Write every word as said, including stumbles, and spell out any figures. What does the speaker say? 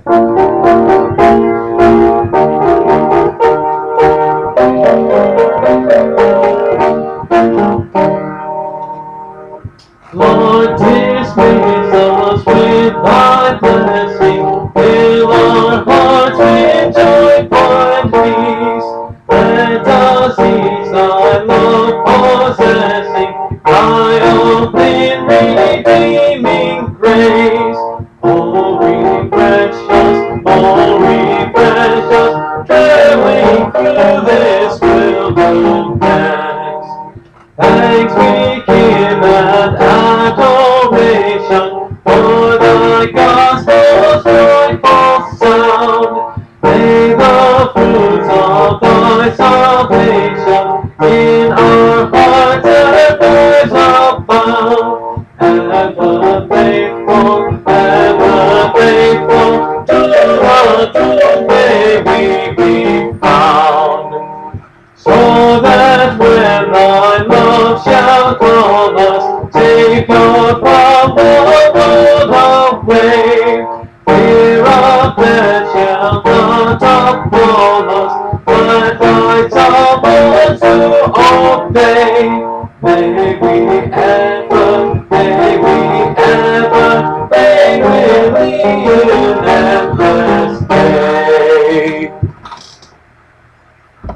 Lord, dismiss us with thy blessing. Fill our hearts with joy and peace. Let us ease thy love possessing, thy open redeeming grace. Oh, refresh us, oh, refresh us, traveling through this wilderness. Thanks we give and adoration for thy gospel's joyful sound. May the fruits of thy salvation in our hearts and lives abound. Ever faithful, ever faithful, to the truth may we be found. So that when thy love shall call us, Savior, from the world away, fear of death shall not approach